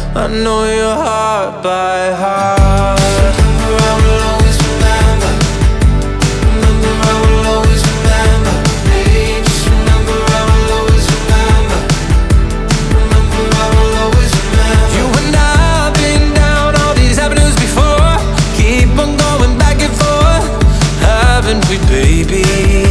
I know your heart by heart. Remember, I will always remember. Remember, I will always remember. Hey, just remember, I will always remember. Remember, I will always remember. You and I have been down all these avenues before. Keep on going back and forth, haven't we, baby?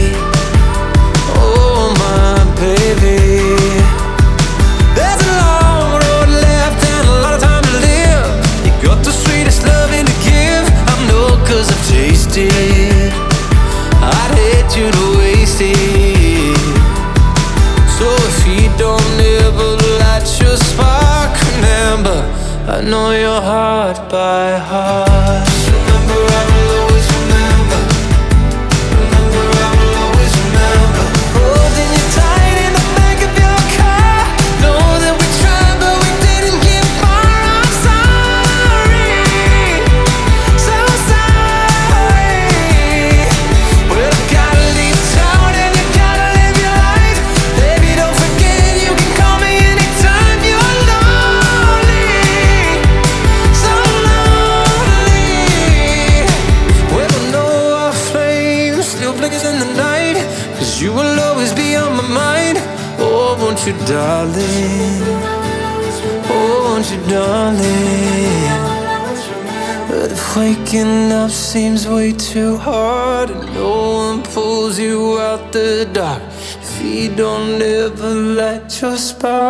Oh, my baby. There's a long road left and a lot of time to live. You got the sweetest loving to give. I know 'cause I've tasted. I'd hate you to waste it. So if you don't ever light your spark, remember, I know your heart by heart. Remember, I will always remember. Remember, I will always remember. Holding you tight in the back of your car. Know that we tried, but we didn't get far. I'm sorry, so sorry. Well, I gotta leave town and you gotta live your life. Baby, don't forget you can call me anytime you're lonely. So lonely. Well, I know our flame still flickers in the night, 'cause you will always be on my mind. Oh, won't you, darling? Oh, won't you, darling? But if waking up seems way too hard and no one pulls you out the dark, if you don't ever light your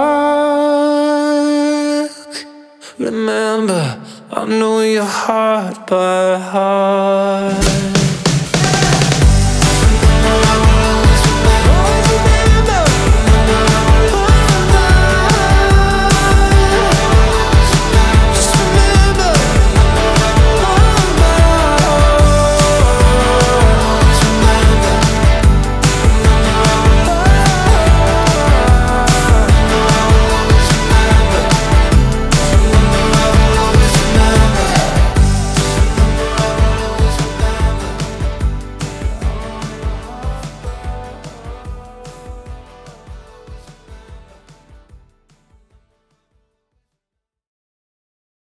spark, remember, I know your heart by heart.